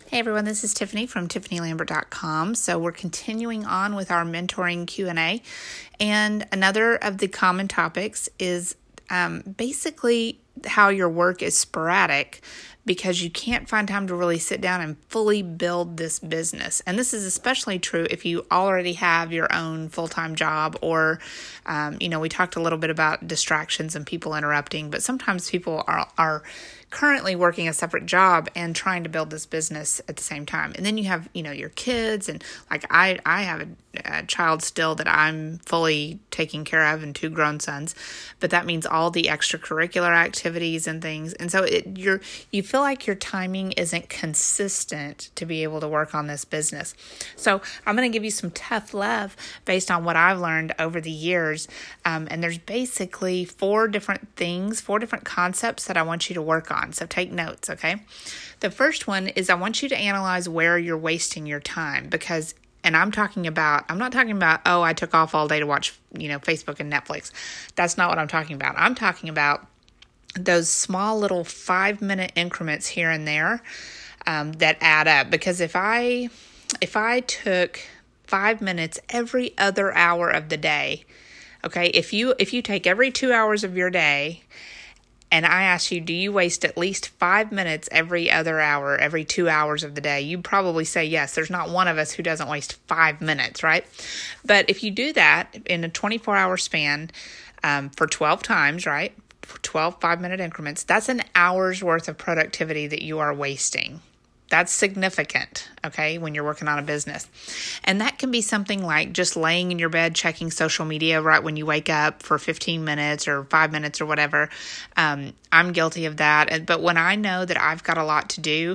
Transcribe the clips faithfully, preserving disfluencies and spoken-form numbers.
Hey everyone, this is Tiffany from Tiffany Lambert dot com. So we're continuing on with our mentoring Q and A. And another of the common topics is um, basically how your work is sporadic because you can't find time to really sit down and fully build this business. And this is especially true if you already have your own full-time job or, um, you know, we talked a little bit about distractions and people interrupting, but sometimes people are are currently working a separate job and trying to build this business at the same time. And then you have, you know, your kids and like I, I have a, a child still that I'm fully taking care of and two grown sons, but that means all the extracurricular activities and things. And so it, you're, you feel like your timing isn't consistent to be able to work on this business. So I'm going to give you some tough love based on what I've learned over the years. Um, and there's basically four different things, four different concepts that I want you to work on. So take notes, okay? The first one is I want you to analyze where you're wasting your time because, and I'm talking about, I'm not talking about, oh, I took off all day to watch, you know, Facebook and Netflix. That's not what I'm talking about. I'm talking about those small little five minute increments here and there um, that add up. Because if I, if I took five minutes every other hour of the day, okay, if you, if you take every two hours of your day and I ask you, do you waste at least five minutes every other hour, every two hours of the day? You'd probably say yes. There's not one of us who doesn't waste five minutes, right? But if you do that in a twenty-four hour span um, for twelve times, right? For twelve five-minute increments, that's an hour's worth of productivity that you are wasting. That's significant, okay, when you're working on a business. And that can be something like just laying in your bed, checking social media right when you wake up for fifteen minutes or five minutes or whatever. Um, I'm guilty of that. But when I know that I've got a lot to do,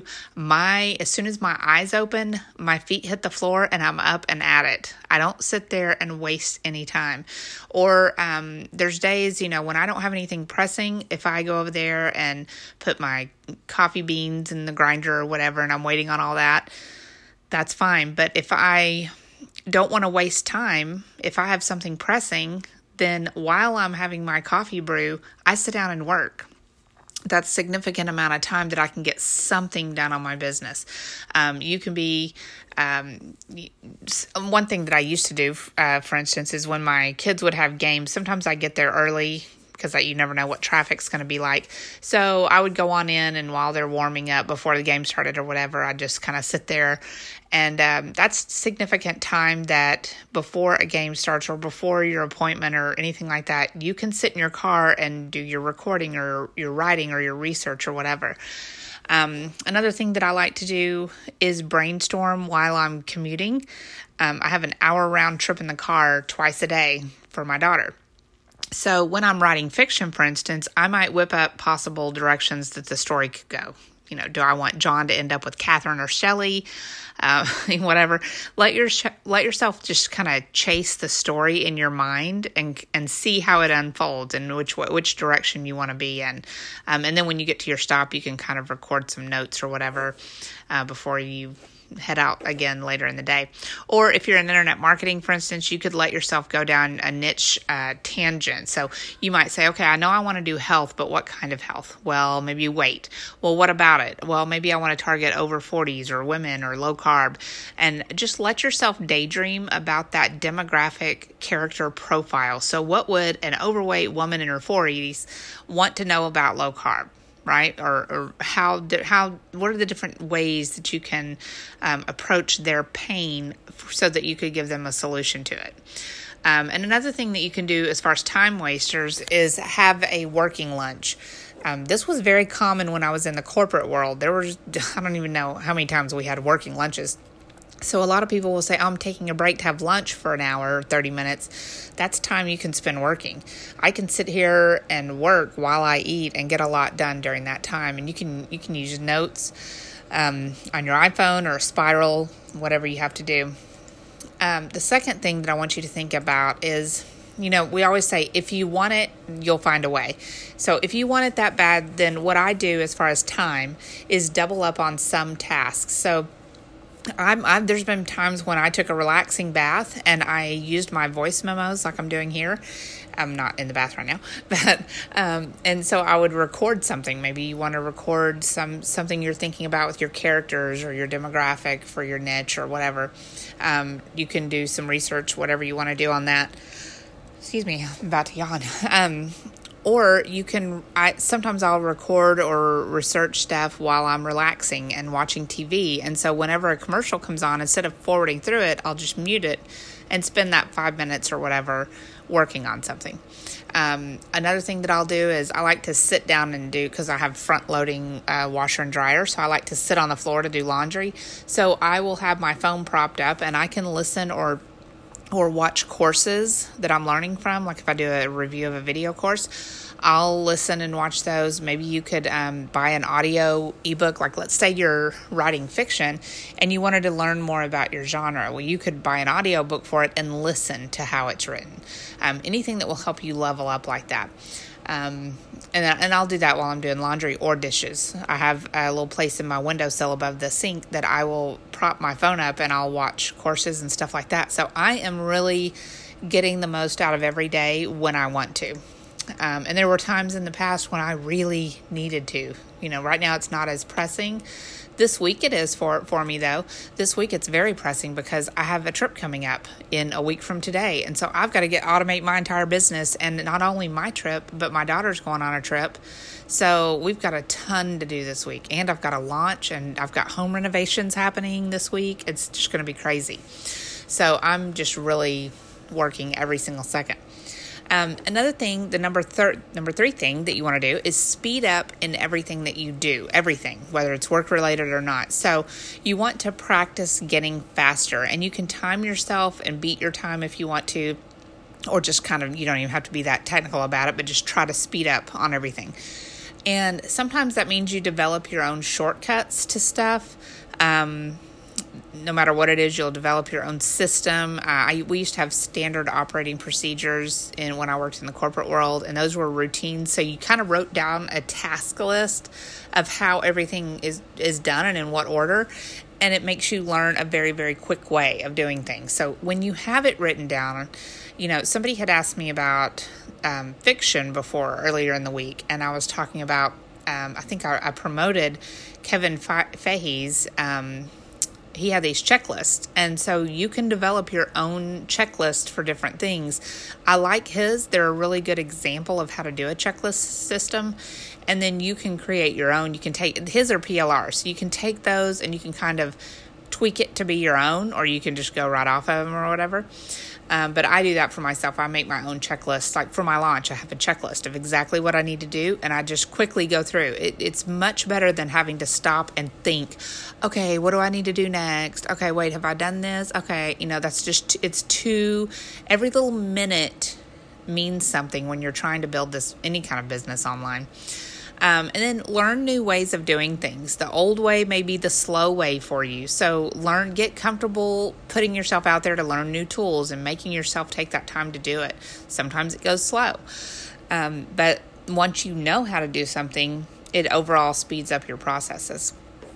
my as soon as my eyes open, my feet hit the floor and I'm up and at it. I don't sit there and waste any time. Or um, there's days, you know, when I don't have anything pressing, if I go over there and put my coffee beans in the grinder or whatever, and I'm waiting on all that, that's fine. But if I don't want to waste time, if I have something pressing, then while I'm having my coffee brew, I sit down and work. That's a significant amount of time that I can get something done on my business. Um, you can be, um, one thing that I used to do, uh, for instance, is when my kids would have games, sometimes I get there early because you never know what traffic's going to be like. So I would go on in, and while they're warming up before the game started or whatever, I'd just kind of sit there. And um, that's significant time that before a game starts or before your appointment or anything like that, you can sit in your car and do your recording or your writing or your research or whatever. Um, another thing that I like to do is brainstorm while I'm commuting. Um, I have an hour round trip in the car twice a day for my daughter. So when I'm writing fiction, for instance, I might whip up possible directions that the story could go. You know, do I want John to end up with Catherine or Shelley? Uh, whatever. Let your let yourself just kind of chase the story in your mind and and see how it unfolds and which which direction you want to be in. Um, and then when you get to your stop, you can kind of record some notes or whatever uh, before you head out again later in the day. Or if you're in internet marketing, for instance, you could let yourself go down a niche uh, tangent. So you might say, okay, I know I want to do health, but what kind of health? Well, maybe weight. Well, what about it? Well, maybe I want to target over forties or women or low carb. And just let yourself daydream about that demographic character profile. So what would an overweight woman in her forties want to know about low carb? Right? Or, or how, how, what are the different ways that you can um, approach their pain so that you could give them a solution to it? Um, and another thing that you can do as far as time wasters is have a working lunch. Um, this was very common when I was in the corporate world. There was, I don't even know how many times we had working lunches. So a lot of people will say, oh, I'm taking a break to have lunch for an hour or thirty minutes. That's time you can spend working. I can sit here and work while I eat and get a lot done during that time. And you can you can use notes um, on your iPhone or a spiral, whatever you have to do. Um, the second thing that I want you to think about is, you know, we always say, if you want it, you'll find a way. So if you want it that bad, then what I do as far as time is double up on some tasks. So I'm, I've, there's been times when I took a relaxing bath and I used my voice memos like I'm doing here. I'm not in the bath right now, but um, and so I would record something. Maybe you want to record some something you're thinking about with your characters or your demographic for your niche or whatever. Um, you can do some research, whatever you want to do on that. Excuse me, I'm about to yawn. Um, Or you can, I sometimes I'll record or research stuff while I'm relaxing and watching T V. And so whenever a commercial comes on, instead of forwarding through it, I'll just mute it and spend that five minutes or whatever working on something. Um, another thing that I'll do is I like to sit down and do, because I have front loading uh, washer and dryer. So I like to sit on the floor to do laundry. So I will have my phone propped up and I can listen or or watch courses that I'm learning from. Like if I do a review of a video course, I'll listen and watch those. Maybe you could um, buy an audio ebook. Like let's say you're writing fiction and you wanted to learn more about your genre. Well, you could buy an audio book for it and listen to how it's written. Um, anything that will help you level up like that. Um, and, and I'll do that while I'm doing laundry or dishes. I have a little place in my windowsill above the sink that I will prop my phone up and I'll watch courses and stuff like that. So I am really getting the most out of every day when I want to. Um, and there were times in the past when I really needed to. You know, right now it's not as pressing. This week it is for, for me, though. This week it's very pressing because I have a trip coming up in a week from today. And so I've got to get automate my entire business. And not only my trip, but my daughter's going on a trip. So we've got a ton to do this week. And I've got a launch and I've got home renovations happening this week. It's just going to be crazy. So I'm just really working every single second. Um, another thing, the number thir- number three thing that you want to do is speed up in everything that you do, everything, whether it's work related or not. So you want to practice getting faster, and you can time yourself and beat your time if you want to, or just kind of, you don't even have to be that technical about it, but just try to speed up on everything. And sometimes that means you develop your own shortcuts to stuff. Um, No matter what it is, you'll develop your own system. Uh, I, we used to have standard operating procedures in when I worked in the corporate world, and those were routines. So you kind of wrote down a task list of how everything is, is done and in what order, and it makes you learn a very, very quick way of doing things. So when you have it written down, you know, somebody had asked me about um, fiction before earlier in the week, and I was talking about, um, I think I, I promoted Kevin Fahey's um he had these checklists, and so you can develop your own checklist for different things. I like his. They're a really good example of how to do a checklist system, and then you can create your own. You can take his or P L R, so you can take those and you can kind of tweak it to be your own, or you can just go right off of them or whatever. Um, but I do that for myself. I make my own checklist. Like for my launch, I have a checklist of exactly what I need to do, and I just quickly go through. It, it's much better than having to stop and think, okay, what do I need to do next? Okay, wait, have I done this? Okay, you know, that's just, it's too, every little minute means something when you're trying to build this, any kind of business online. Um, and then learn new ways of doing things. The old way may be the slow way for you. So learn, get comfortable putting yourself out there to learn new tools and making yourself take that time to do it. Sometimes it goes slow. Um, but once you know how to do something, it overall speeds up your processes.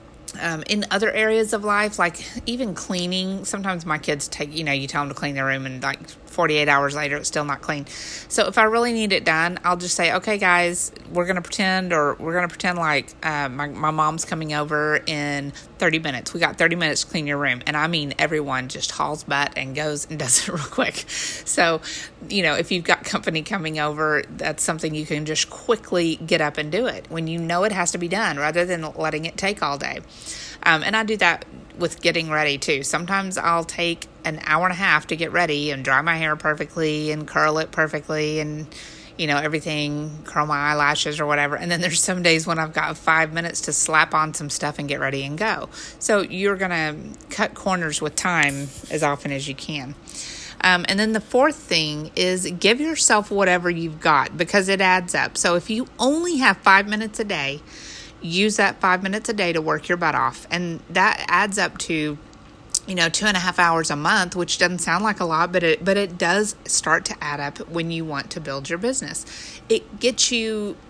Um, in other areas of life, like even cleaning, sometimes my kids take, you know, you tell them to clean their room and like forty-eight hours later, it's still not clean. So if I really need it done, I'll just say, okay, guys, we're going to pretend, or we're going to pretend like uh, my, my mom's coming over in thirty minutes. We got thirty minutes to clean your room. And I mean, everyone just hauls butt and goes and does it real quick. So, you know, if you've got company coming over, that's something you can just quickly get up and do it when you know it has to be done, rather than letting it take all day. Um, and I do that with getting ready too. Sometimes I'll take an hour and a half to get ready and dry my hair perfectly and curl it perfectly and, you know, everything, curl my eyelashes or whatever. And then there's some days when I've got five minutes to slap on some stuff and get ready and go. So you're going to cut corners with time as often as you can. Um, and then the fourth thing is give yourself whatever you've got, because it adds up. So if you only have five minutes a day, use that five minutes a day to work your butt off. And that adds up to, you know, two and a half hours a month, which doesn't sound like a lot, but it, but it does start to add up when you want to build your business. It gets you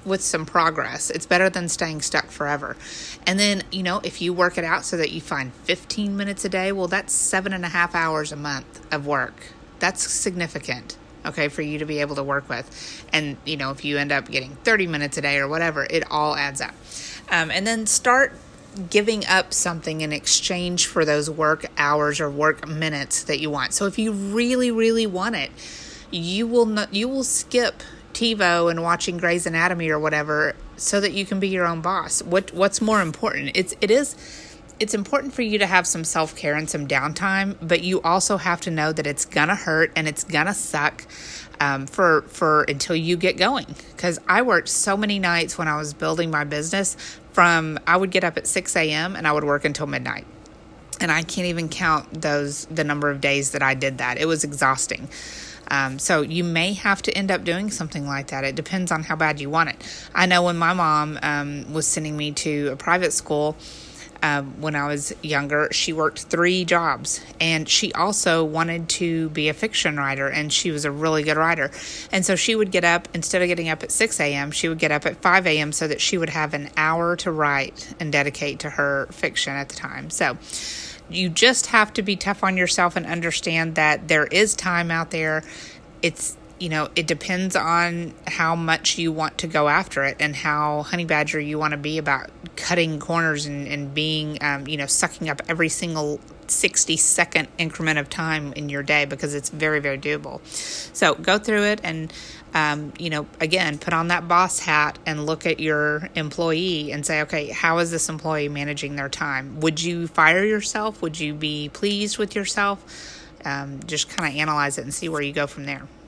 with some progress. It's better than staying stuck forever. And then, you know, if you work it out so that you find fifteen minutes a day, well, that's seven and a half hours a month of work. That's significant, okay, for you to be able to work with. And, you know, if you end up getting thirty minutes a day or whatever, it all adds up. Um, and then start giving up something in exchange for those work hours or work minutes that you want. So if you really, really want it, you will not, you will skip TiVo and watching Grey's Anatomy or whatever so that you can be your own boss. What what's more important? It's it is it's important for you to have some self-care and some downtime, but you also have to know that it's gonna hurt and it's gonna suck um, for for until you get going. Because I worked so many nights when I was building my business. From I would get up at six a.m. and I would work until midnight. And I can't even count those the number of days that I did that. It was exhausting. Um, so you may have to end up doing something like that. It depends on how bad you want it. I know when my mom um, was sending me to a private school um, when I was younger, she worked three jobs, and she also wanted to be a fiction writer, and she was a really good writer. And so she would get up, instead of getting up at six a.m., she would get up at five a.m. so that she would have an hour to write and dedicate to her fiction at the time. So you just have to be tough on yourself and understand that there is time out there. It's, you know, it depends on how much you want to go after it and how honey badger you want to be about cutting corners and, and being, um, you know, sucking up every single sixty second increment of time in your day, because it's very, very doable. So go through it and, um, you know, again, put on that boss hat and look at your employee and say, okay, how is this employee managing their time? Would you fire yourself? Would you be pleased with yourself? Um, just kind of analyze it and see where you go from there.